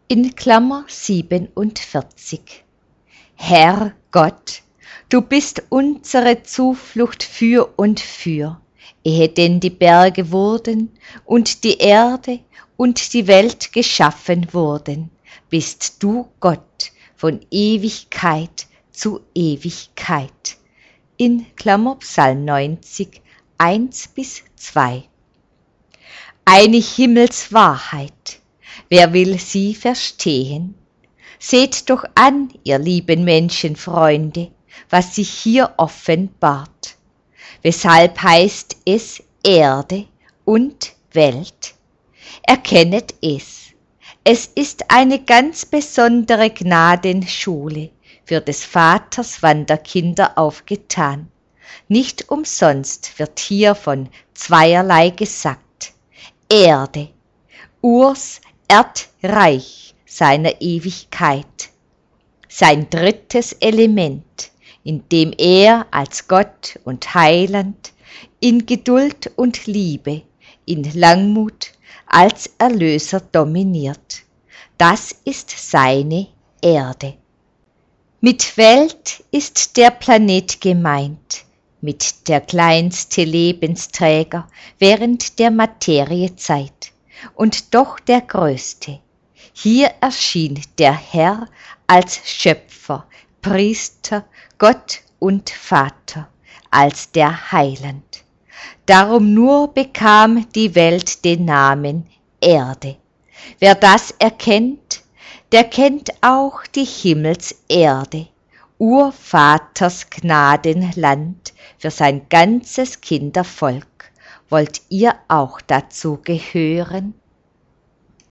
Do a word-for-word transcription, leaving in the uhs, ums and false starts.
In Klammer siebenundvierzig. Herr Gott, du bist unsere Zuflucht für und für, ehe denn die Berge wurden und die Erde und die Welt geschaffen wurden, bist du Gott von Ewigkeit zu Ewigkeit. In Klammer Psalm neunzig, eins bis zwei. Eine Himmelswahrheit, wer will sie verstehen? Seht doch an, ihr lieben Menschenfreunde, was sich hier offenbart. Weshalb heißt es Erde und Welt? Erkennet es. Es ist eine ganz besondere Gnadenschule für des Vaters Wanderkinder aufgetan. Nicht umsonst wird hier von zweierlei gesagt. Erde, Urs Erdreich seiner Ewigkeit. Sein drittes Element, in dem er als Gott und Heiland, in Geduld und Liebe, in Langmut als Erlöser dominiert. Das ist seine Erde. Mit Welt ist der Planet gemeint, mit der kleinste Lebensträger während der Materiezeit und doch der größte. Hier erschien der Herr als Schöpfer, Priester, Gott und Vater, als der Heiland. Darum nur bekam die Welt den Namen Erde. Wer das erkennt, der kennt auch die Himmelserde, Urvaters Gnadenland für sein ganzes Kindervolk. Wollt ihr auch dazu gehören?